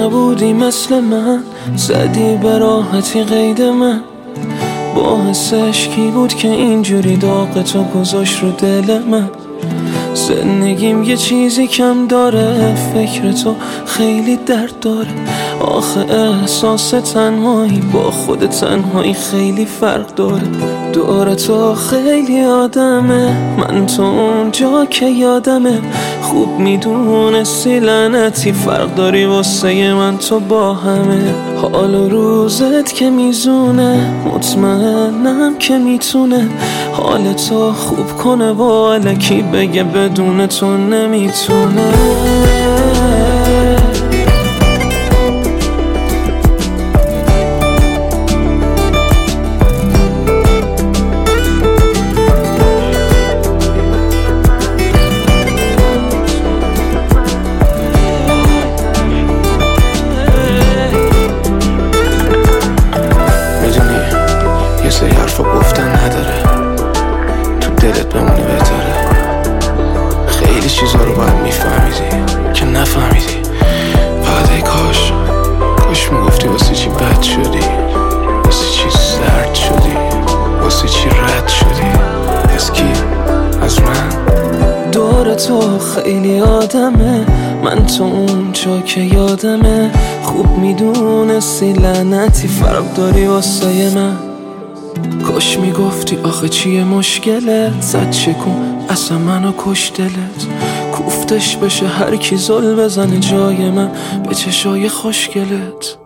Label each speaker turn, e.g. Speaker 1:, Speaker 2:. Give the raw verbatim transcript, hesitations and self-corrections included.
Speaker 1: نبودی مثل من، زدی به راحتی قید من. باعث عشقی بود که اینجوری داغ تو گذاشت رو دل من. زندگیم یه چیزی کم داره، فکر تو خیلی درد داره. آخه احساس تنهایی با خود تنهایی خیلی فرق داره. دور تو خیلی آدمه، من تو اونجا که یادمه. خوب میدونستی لعنتی فرق داری واسه من تو با همه. حال و روزت که میزونه، مطمئنم که میتونه حال تو خوب کنه و الکی بگه بدون تو نمیتونه. یه سری حرفا گفتن نداره، تو دلت بمونه بهتره. خیلی چیزا رو باید میفهمیدی که نفهمیدی. فقط ای کاش کاش میگفتی واسه چی بد شدی، واسه چی زرد شدی، واسه چی رد شدی. از کی؟ از من. دور تو خیلی آدمه، من تو اونجا که یادمه. خوب میدونستی لعنتی فرق داری واسه من. کاش میگفتی آخه چیه مشکلت، زد چکن اصلا منو کش دلت. کوفتش بشه هر کی زل بزنه جای من به چشای خوشگلت.